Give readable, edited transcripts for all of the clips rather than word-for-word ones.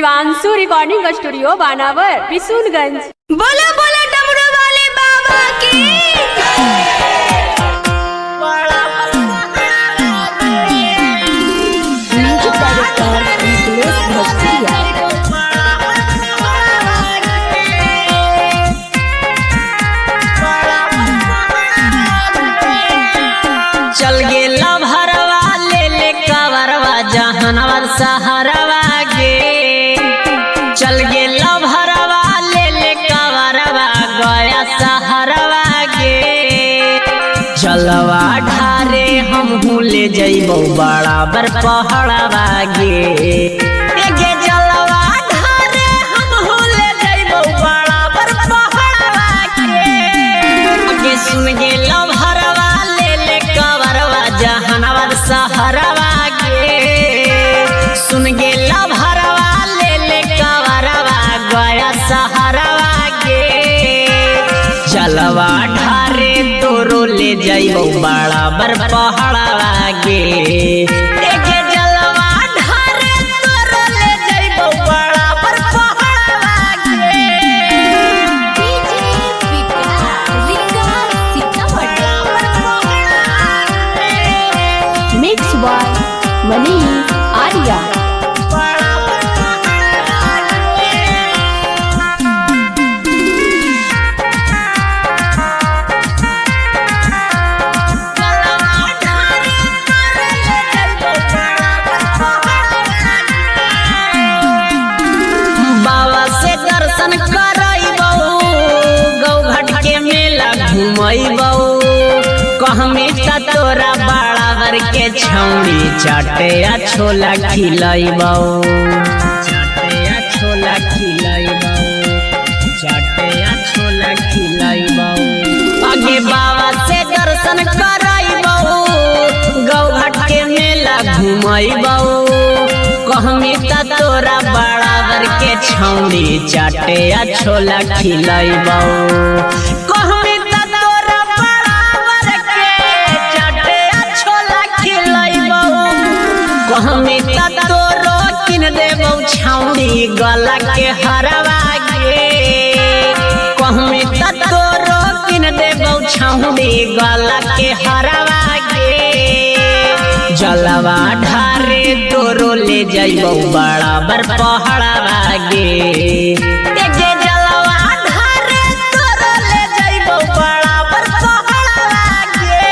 Shivanshu recording studio बानावर बिशुनगंज। बोलो बोलो डमरू वाले बाबा की। म्यूजिक डायरेक्टर निखिलेश भोजपुरिया। चल गेला भरवा ले ले कवरवा जहनवर सहरवा गे। चल गेला भरवा ले ले कवरवा गया सहरवा गे। चलवा ढारे हमहू ले जइबो बराबर पहाड़वा गे। गे चलवा ढारे हमहू ले जइबो बराबर पहाड़वा गे। सुन गेला भरवा जहनवर सहरवा गे। सुन गेला भरवा ले ले कवरवा गया सहरवा गे। चलवा ढारे तोरो ले जइबो बराबर पहाड़वा गे। जलवा ढारे तोरो ले जइबो बराबर पहाड़वा गे। Mix by Manish Arya. बाबा से दर्शन करइबो गौघाट के मेला घुमइबो। कहमी त तोरा बराबर के छौड़ी चाटे आ छोला खिलइबो। चाटे आ छोला खिलइबो। चाटे आ छोला खिलइबो। आगे बाबा से दर्शन करइबो गौघाट के मेला घुमइबो। कहमी त तोरा बराबर के छौड़ी चाटे आ छोला खिलइबो। कहमी त तोरा बराबर के चाटे आ छोला खिलइबो। कहमी त तोरो किन देबो छौड़ी गला के हरवा गे। कहमी त तोरो किन देबो छौड़ी गला के हरवा गे। जलवा ढारे तोरो ले जइबो बराबर पहाड़वा गे। जलवा ढारे तोरो ले जइबो बराबर पहाड़वा गे।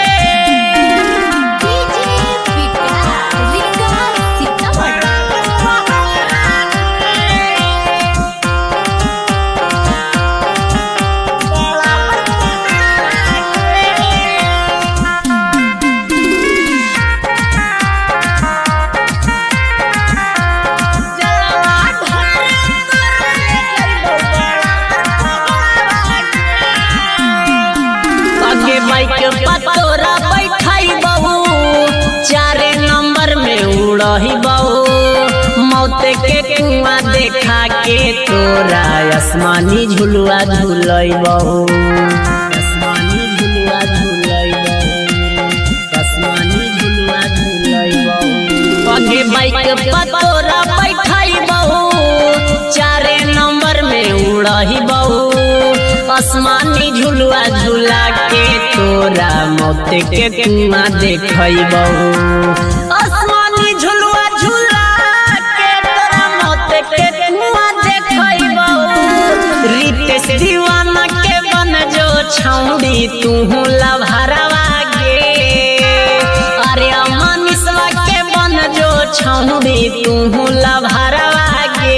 बाइक पतोरा बैठाइबो 4 नंबर में उड़हिबो। मौत के कुआं देखा के तोरा आसमानी झुलुआ झुलइबो। आसमानी झुलुआ झुलइबो। आसमानी झुलुआ झुलइबो। आगे बाइक पतोरा बैठाइबो 4 नंबर में उड़हिबो। आसमानी झुलुआ झुला के तोरा मौत के कुआं देखइबो। आसमानी झुलुआ झुला के तोरा मौत के कुआं देखइबो। रितेश दीवाना के बन जो छौड़ी तू लभरवा गे। अरे मनीषवा के बन जो छौड़ी तू लभरवा गे।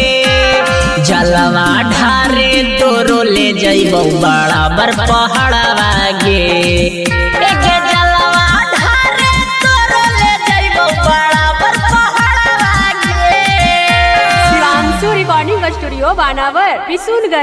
जलवा ढारे तोरो ले जइबो बराबर पहाड़वा गे। जलवा ढारे तोरो ले जइबो बराबर पहाड़वा गे। शिवांशु रिकॉर्डिंग स्टूडियो बानावर बिशुनगंज।